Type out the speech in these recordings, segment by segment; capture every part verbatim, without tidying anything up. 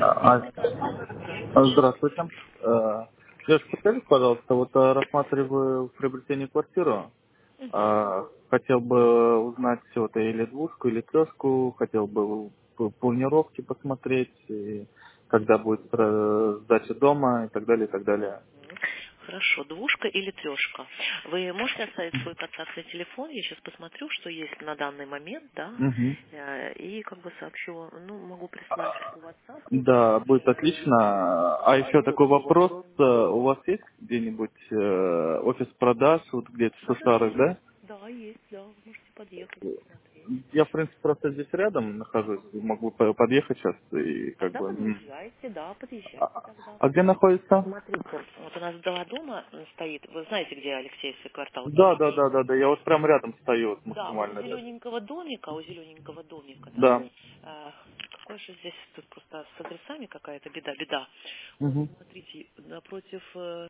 А, а, Здравствуйте. Э, Девушка, подскажите, пожалуйста, вот э, рассматриваю приобретение квартиру. Мгм. А, Хотел бы узнать все это или двушку, или трешку. Хотел бы п- планировки посмотреть, и когда будет э, сдача дома и так далее, и так далее. Мгм. Хорошо, двушка или трешка. Вы можете оставить свой контактный телефон? Я сейчас посмотрю, что есть на данный момент, да, Мгм. э, и как бы сообщу, ну, могу прислать по WhatsApp. Да, будет э, отлично. А еще такой вопрос. э, У вас есть где-нибудь э, офис продаж, вот где-то в Сушарах, Да-да-да. да? Да, есть, да, вы можете подъехать, посмотреть. Я, в принципе, просто здесь рядом нахожусь, могу по- подъехать сейчас и как Тогда бы... м. подъезжайте, да, подъезжайте А, тогда. а где находится? Смотрите, вот у нас два дома э, стоит. Вы знаете, где Алексеевский квартал? Да, да, Гемотей. да, да, да, я вот прям рядом стою, вот Да, вот у максимально рядом. зелененького домика, у зелененького домика, да, Да. э, какой же здесь тут просто с адресами какая-то беда, беда. Вот, Угу. смотрите, напротив, э,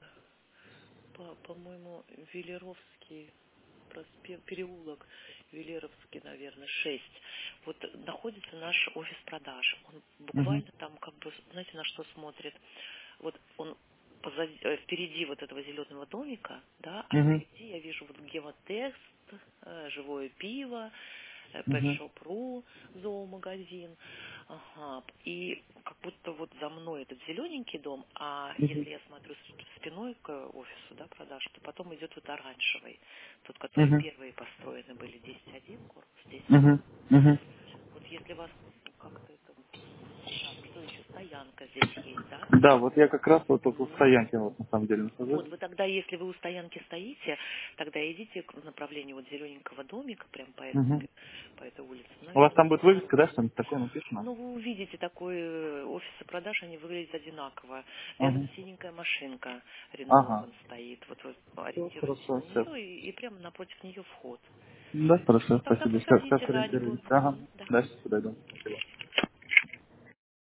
по- по-моему, Велеровский проспект, переулок Велеровский, наверное, шесть. Вот находится наш офис продаж. Он Угу. буквально там, как бы, знаете, на что смотрит? Вот он позади, э, впереди вот этого зеленого домика, да, а Угу. впереди я вижу вот гемотекст, э, живое пиво, э, Pet Угу. Shop точка ру, зоомагазин. Ага. И как будто вот за мной этот зелененький дом, а Угу. если я смотрю с- спиной к офису, да, продаж, то потом идет вот оранжевый, тот, который Угу. первые построены были, десять один, корпус десять один. Угу. Угу. Вот если вас как-то это... Так, что еще? Стоянка здесь есть, да? Да, вот я как раз вот около Мгм. стоянки вот на самом деле нахожусь. Вот, вы тогда, если вы у стоянки стоите, тогда идите к направлению вот зелененького домика, прям по, этому, Угу. пе- по этой улице. У вас там Наверное, будет вывеска, да, что-нибудь такое написано? ну, вы увидите такой э, офисы продаж, они выглядят одинаково. Рядом Ага. синенькая машинка Renault Ага. вон стоит. Вот вы Все, ориентируйтесь хорошо, на все. нее и, и прямо напротив нее вход. Да, хорошо, Тогда спасибо. Сейчас, сейчас подходите, да, любой. ориентируюсь. Ага. Мгм, да. Дальше подойду. Спасибо.